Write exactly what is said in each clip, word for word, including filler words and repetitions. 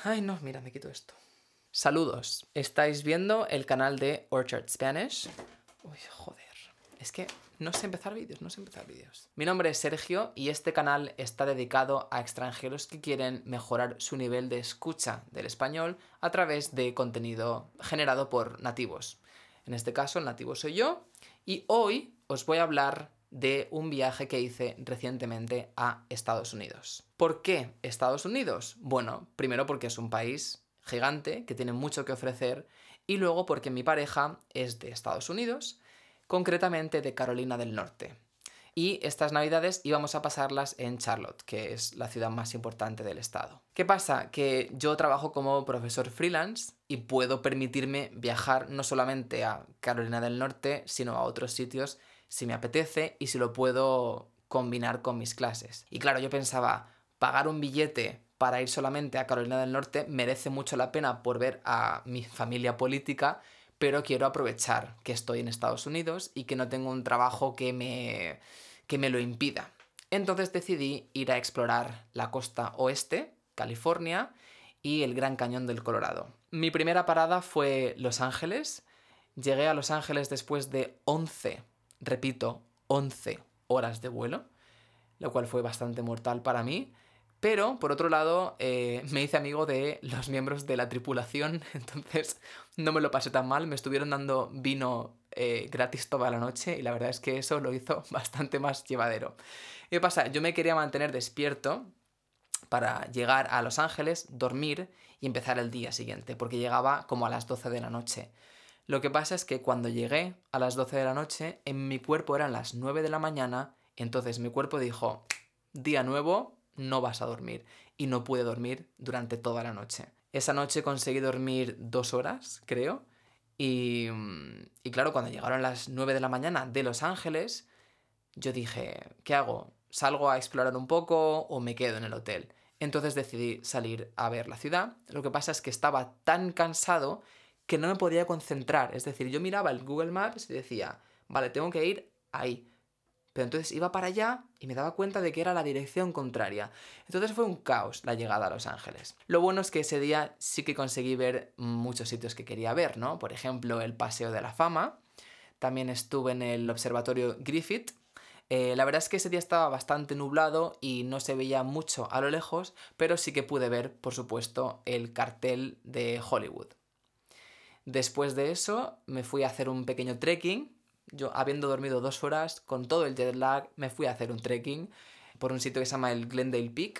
Ay, no, mira, me quito esto. Saludos, estáis viendo el canal de Orchard Spanish. Uy, joder, es que no sé empezar vídeos, no sé empezar vídeos. Mi nombre es Sergio y este canal está dedicado a extranjeros que quieren mejorar su nivel de escucha del español a través de contenido generado por nativos. En este caso, el nativo soy yo y hoy os voy a hablar de un viaje que hice recientemente a Estados Unidos. ¿Por qué Estados Unidos? Bueno, primero porque es un país gigante que tiene mucho que ofrecer y luego porque mi pareja es de Estados Unidos, concretamente de Carolina del Norte. Y estas navidades íbamos a pasarlas en Charlotte, que es la ciudad más importante del estado. ¿Qué pasa? Que yo trabajo como profesor freelance y puedo permitirme viajar no solamente a Carolina del Norte, sino a otros sitios si me apetece y si lo puedo combinar con mis clases. Y claro, yo pensaba, pagar un billete para ir solamente a Carolina del Norte merece mucho la pena por ver a mi familia política, pero quiero aprovechar que estoy en Estados Unidos y que no tengo un trabajo que me, que me lo impida. Entonces decidí ir a explorar la costa oeste, California, y el Gran Cañón del Colorado. Mi primera parada fue Los Ángeles. Llegué a Los Ángeles después de once, repito, once horas de vuelo, lo cual fue bastante mortal para mí. Pero, por otro lado, eh, me hice amigo de los miembros de la tripulación, entonces no me lo pasé tan mal. Me estuvieron dando vino eh, gratis toda la noche y la verdad es que eso lo hizo bastante más llevadero. ¿Qué pasa? Yo me quería mantener despierto para llegar a Los Ángeles, dormir y empezar el día siguiente, porque llegaba como a las doce de la noche. Lo que pasa es que cuando llegué a las doce de la noche, en mi cuerpo eran las nueve de la mañana, entonces mi cuerpo dijo, día nuevo, no vas a dormir. Y no pude dormir durante toda la noche. Esa noche conseguí dormir dos horas, creo. Y, y claro, cuando llegaron las nueve de la mañana de Los Ángeles, yo dije, ¿qué hago? ¿Salgo a explorar un poco o me quedo en el hotel? Entonces decidí salir a ver la ciudad. Lo que pasa es que estaba tan cansado que no me podía concentrar. Es decir, yo miraba el Google Maps y decía, vale, tengo que ir ahí. Pero entonces iba para allá y me daba cuenta de que era la dirección contraria. Entonces fue un caos la llegada a Los Ángeles. Lo bueno es que ese día sí que conseguí ver muchos sitios que quería ver, ¿no? Por ejemplo, el Paseo de la Fama. También estuve en el Observatorio Griffith. Eh, la verdad es que ese día estaba bastante nublado y no se veía mucho a lo lejos, pero sí que pude ver, por supuesto, el cartel de Hollywood. Después de eso me fui a hacer un pequeño trekking. Yo, habiendo dormido dos horas, con todo el jet lag, me fui a hacer un trekking por un sitio que se llama el Glendale Peak.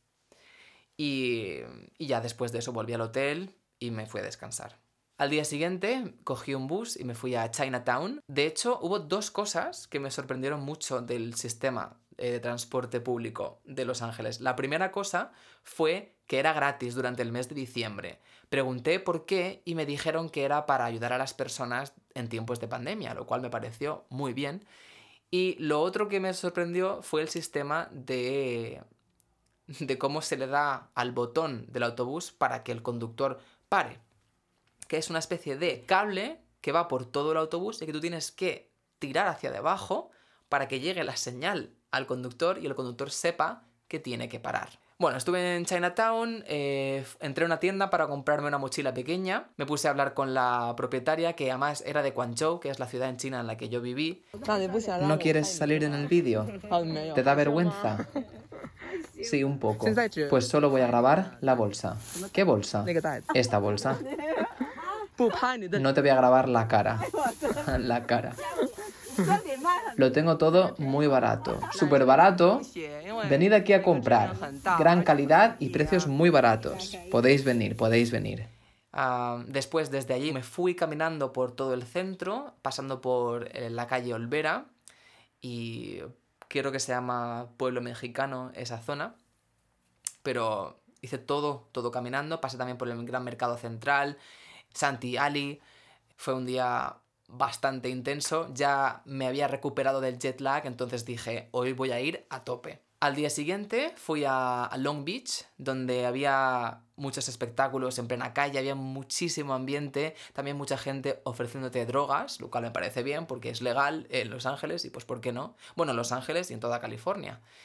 Y, y ya después de eso volví al hotel y me fui a descansar. Al día siguiente cogí un bus y me fui a Chinatown. De hecho, hubo dos cosas que me sorprendieron mucho del sistema de transporte público de Los Ángeles. La primera cosa fue que era gratis durante el mes de diciembre. Pregunté por qué y me dijeron que era para ayudar a las personas en tiempos de pandemia, lo cual me pareció muy bien. Y lo otro que me sorprendió fue el sistema de, de cómo se le da al botón del autobús para que el conductor pare, que es una especie de cable que va por todo el autobús y que tú tienes que tirar hacia debajo para que llegue la señal al conductor y el conductor sepa que tiene que parar. Bueno, estuve en Chinatown, eh, entré a una tienda para comprarme una mochila pequeña, me puse a hablar con la propietaria, que además era de Guangzhou, que es la ciudad en China en la que yo viví. ¿No quieres salir en el vídeo? ¿Te da vergüenza? Sí, un poco. Pues solo voy a grabar la bolsa. ¿Qué bolsa? Esta bolsa. No te voy a grabar la cara. La cara. Lo tengo todo muy barato. Súper barato. Venid aquí a comprar. Gran calidad y precios muy baratos. Podéis venir, podéis venir. Uh, después, desde allí, me fui caminando por todo el centro, pasando por eh, la calle Olvera. Y creo que se llama Pueblo Mexicano esa zona. Pero hice todo, todo caminando. Pasé también por el Gran Mercado Central, Santee Alley. Fue un día bastante intenso. Ya me había recuperado del jet lag, entonces dije, hoy voy a ir a tope. Al día siguiente fui a, a Long Beach, donde había muchos espectáculos en plena calle, había muchísimo ambiente, también mucha gente ofreciéndote drogas, lo cual me parece bien porque es legal en Los Ángeles y pues ¿por qué no? Bueno, en Los Ángeles y en toda California.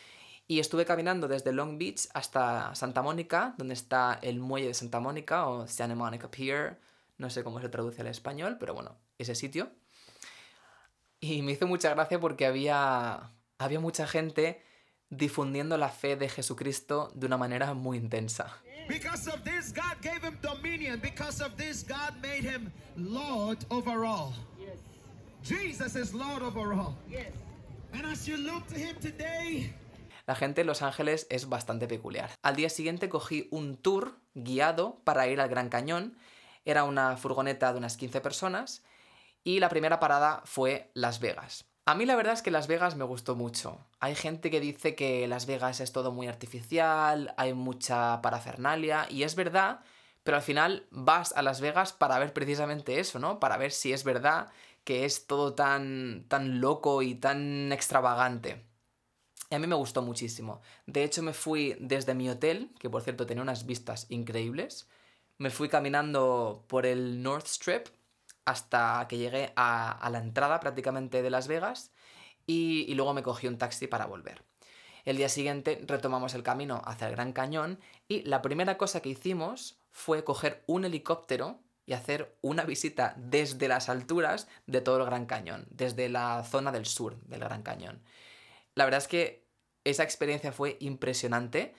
Y estuve caminando desde Long Beach hasta Santa Mónica, donde está el muelle de Santa Mónica o Santa Monica Pier, no sé cómo se traduce al español, pero bueno, ese sitio. Y me hizo mucha gracia porque había, había mucha gente difundiendo la fe de Jesucristo de una manera muy intensa. Because of this, God gave him dominion. Because of this, God made him Lord over all. Yes. Jesus is Lord over all. Yes. And as you look to him today, la gente en Los Ángeles es bastante peculiar. Al día siguiente cogí un tour guiado para ir al Gran Cañón. Era una furgoneta de unas quince personas y la primera parada fue Las Vegas. A mí la verdad es que Las Vegas me gustó mucho. Hay gente que dice que Las Vegas es todo muy artificial, hay mucha parafernalia, y es verdad, pero al final vas a Las Vegas para ver precisamente eso, ¿no? Para ver si es verdad que es todo tan, tan loco y tan extravagante. Y a mí me gustó muchísimo. De hecho, me fui desde mi hotel, que por cierto tenía unas vistas increíbles, me fui caminando por el North Strip hasta que llegué a, a la entrada prácticamente de Las Vegas y, y luego me cogí un taxi para volver. El día siguiente retomamos el camino hacia el Gran Cañón y la primera cosa que hicimos fue coger un helicóptero y hacer una visita desde las alturas de todo el Gran Cañón, desde la zona del sur del Gran Cañón. La verdad es que esa experiencia fue impresionante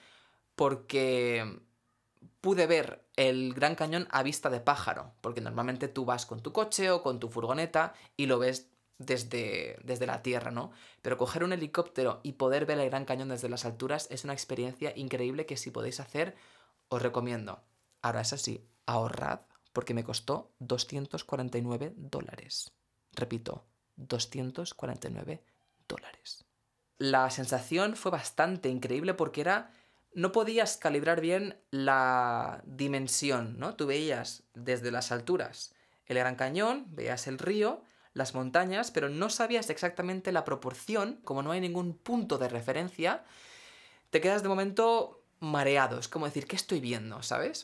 porque pude ver el Gran Cañón a vista de pájaro, porque normalmente tú vas con tu coche o con tu furgoneta y lo ves desde, desde la tierra, ¿no? Pero coger un helicóptero y poder ver el Gran Cañón desde las alturas es una experiencia increíble que si podéis hacer, os recomiendo. Ahora, eso sí, ahorrad, porque me costó doscientos cuarenta y nueve dólares. Repito, doscientos cuarenta y nueve dólares. La sensación fue bastante increíble porque era... no podías calibrar bien la dimensión, ¿no? Tú veías desde las alturas el Gran Cañón, veías el río, las montañas, pero no sabías exactamente la proporción, como no hay ningún punto de referencia, te quedas de momento mareado, es como decir, ¿qué estoy viendo?, ¿sabes?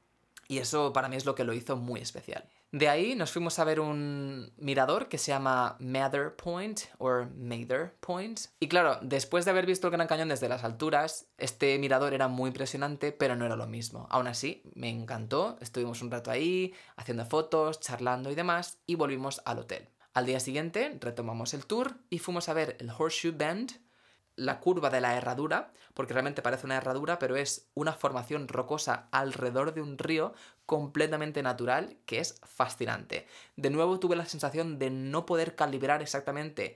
Y eso para mí es lo que lo hizo muy especial. De ahí nos fuimos a ver un mirador que se llama Mather Point o Mather Point. Y claro, después de haber visto el Gran Cañón desde las alturas, este mirador era muy impresionante, pero no era lo mismo. Aún así, me encantó. Estuvimos un rato ahí, haciendo fotos, charlando y demás, y volvimos al hotel. Al día siguiente retomamos el tour y fuimos a ver el Horseshoe Bend, la curva de la herradura, porque realmente parece una herradura, pero es una formación rocosa alrededor de un río completamente natural que es fascinante. De nuevo tuve la sensación de no poder calibrar exactamente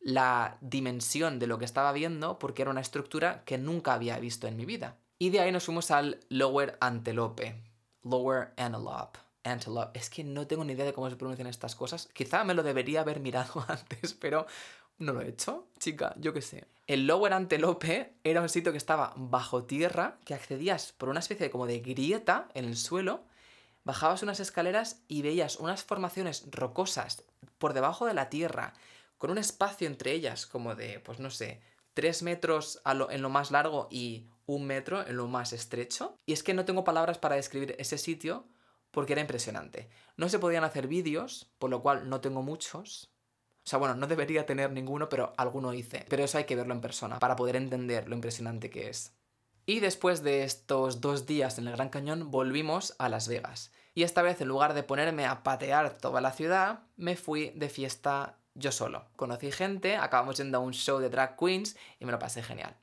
la dimensión de lo que estaba viendo porque era una estructura que nunca había visto en mi vida. Y de ahí nos fuimos al Lower Antelope. Lower Antelope. Antelope. Es que no tengo ni idea de cómo se pronuncian estas cosas. Quizá me lo debería haber mirado antes, pero... ¿no lo he hecho? Chica, yo qué sé. El Lower Antelope era un sitio que estaba bajo tierra, que accedías por una especie de como de grieta en el suelo, bajabas unas escaleras y veías unas formaciones rocosas por debajo de la tierra, con un espacio entre ellas como de, pues no sé, tres metros a lo, en lo más largo y un metro en lo más estrecho. Y es que no tengo palabras para describir ese sitio porque era impresionante. No se podían hacer vídeos, por lo cual no tengo muchos. O sea, bueno, no debería tener ninguno, pero alguno hice. Pero eso hay que verlo en persona para poder entender lo impresionante que es. Y después de estos dos días en el Gran Cañón, volvimos a Las Vegas. Y esta vez, en lugar de ponerme a patear toda la ciudad, me fui de fiesta yo solo. Conocí gente, acabamos yendo a un show de drag queens y me lo pasé genial.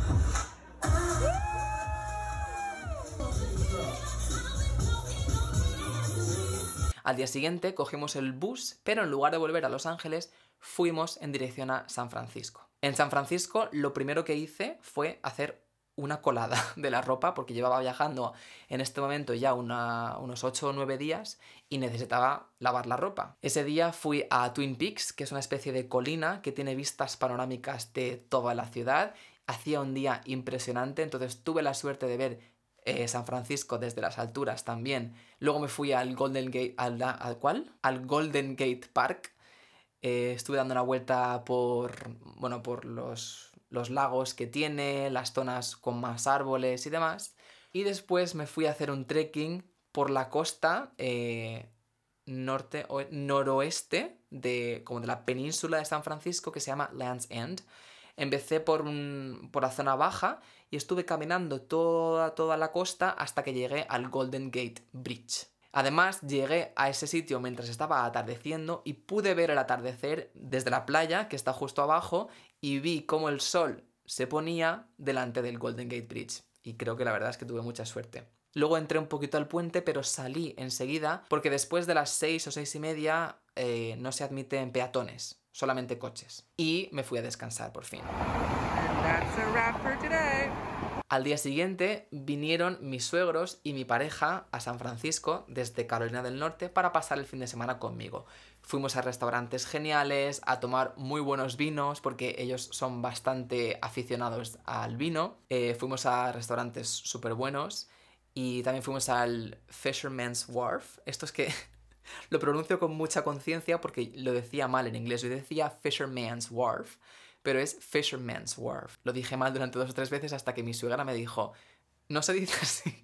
Al día siguiente cogimos el bus, pero en lugar de volver a Los Ángeles, fuimos en dirección a San Francisco. En San Francisco lo primero que hice fue hacer una colada de la ropa, porque llevaba viajando en este momento ya una, unos ocho o nueve días y necesitaba lavar la ropa. Ese día fui a Twin Peaks, que es una especie de colina que tiene vistas panorámicas de toda la ciudad. Hacía un día impresionante, entonces tuve la suerte de ver Eh, San Francisco desde las alturas también. Luego me fui al Golden Gate... ¿Al, al cuál? Al Golden Gate Park. Eh, estuve dando una vuelta por, bueno, por los, los lagos que tiene, las zonas con más árboles y demás. Y después me fui a hacer un trekking por la costa eh, norte o noroeste de, como de la península de San Francisco, que se llama Land's End. Empecé por, un, por la zona baja y estuve caminando toda, toda la costa hasta que llegué al Golden Gate Bridge. Además, llegué a ese sitio mientras estaba atardeciendo y pude ver el atardecer desde la playa, que está justo abajo, y vi cómo el sol se ponía delante del Golden Gate Bridge. Y creo que la verdad es que tuve mucha suerte. Luego entré un poquito al puente, pero salí enseguida porque después de las seis o seis y media eh, no se admiten peatones, solamente coches. Y me fui a descansar por fin. And that's a wrap for today. Al día siguiente vinieron mis suegros y mi pareja a San Francisco desde Carolina del Norte para pasar el fin de semana conmigo. Fuimos a restaurantes geniales, a tomar muy buenos vinos, porque ellos son bastante aficionados al vino. Eh, fuimos a restaurantes súper buenos y también fuimos al Fisherman's Wharf. Esto es que lo pronuncio con mucha conciencia porque lo decía mal en inglés. Yo decía Fisherman's Wharf, pero es Fisherman's Wharf. Lo dije mal durante dos o tres veces hasta que mi suegra me dijo, no se dice así.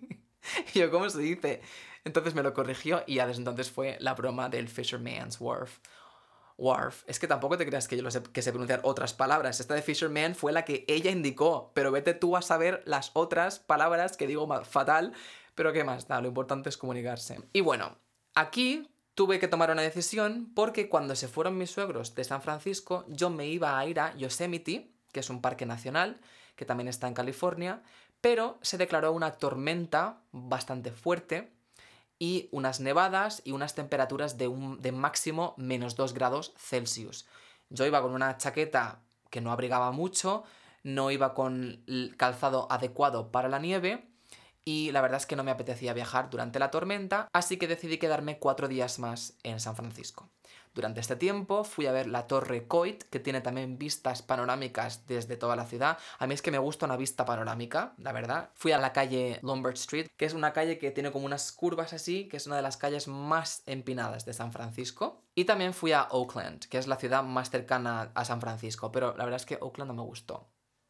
Y yo, ¿cómo se dice? Entonces me lo corrigió y ya desde entonces fue la broma del Fisherman's Wharf. Wharf. Es que tampoco te creas que yo lo sé, que sé pronunciar otras palabras. Esta de Fisherman fue la que ella indicó, pero vete tú a saber las otras palabras que digo fatal, pero qué más da, lo importante es comunicarse. Y bueno, aquí tuve que tomar una decisión porque cuando se fueron mis suegros de San Francisco, yo me iba a ir a Yosemite, que es un parque nacional, que también está en California, pero se declaró una tormenta bastante fuerte y unas nevadas y unas temperaturas de, un, de máximo menos dos grados Celsius. Yo iba con una chaqueta que no abrigaba mucho, no iba con el calzado adecuado para la nieve y la verdad es que no me apetecía viajar durante la tormenta, así que decidí quedarme cuatro días más en San Francisco. Durante este tiempo fui a ver la Torre Coit, que tiene también vistas panorámicas desde toda la ciudad. A mí es que me gusta una vista panorámica, la verdad. Fui a la calle Lombard Street, que es una calle que tiene como unas curvas así, que es una de las calles más empinadas de San Francisco. Y también fui a Oakland, que es la ciudad más cercana a San Francisco, pero la verdad es que Oakland no me gustó.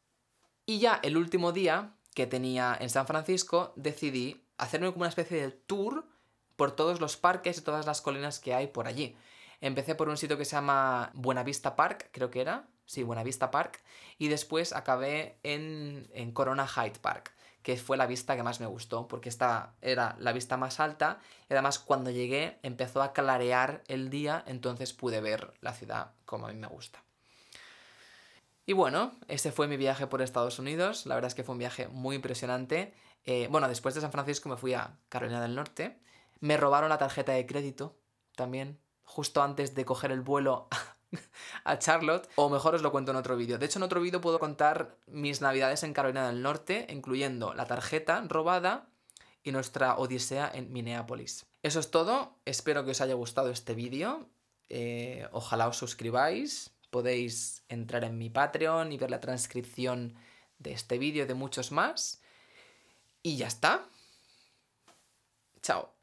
Y ya el último día que tenía en San Francisco, decidí hacerme como una especie de tour por todos los parques y todas las colinas que hay por allí. Empecé por un sitio que se llama Buenavista Park, creo que era. Sí, Buenavista Park. Y después acabé en, en Corona Hyde Park, que fue la vista que más me gustó, porque esta era la vista más alta. Y además, cuando llegué, empezó a clarear el día, entonces pude ver la ciudad como a mí me gusta. Y bueno, ese fue mi viaje por Estados Unidos. La verdad es que fue un viaje muy impresionante. Eh, bueno, después de San Francisco me fui a Carolina del Norte. Me robaron la tarjeta de crédito también, justo antes de coger el vuelo a Charlotte. O mejor os lo cuento en otro vídeo. De hecho, en otro vídeo puedo contar mis navidades en Carolina del Norte, incluyendo la tarjeta robada y nuestra odisea en Minneapolis. Eso es todo. Espero que os haya gustado este vídeo. Eh, ojalá os suscribáis. Podéis entrar en mi Patreon y ver la transcripción de este vídeo y de muchos más. Y ya está. Chao.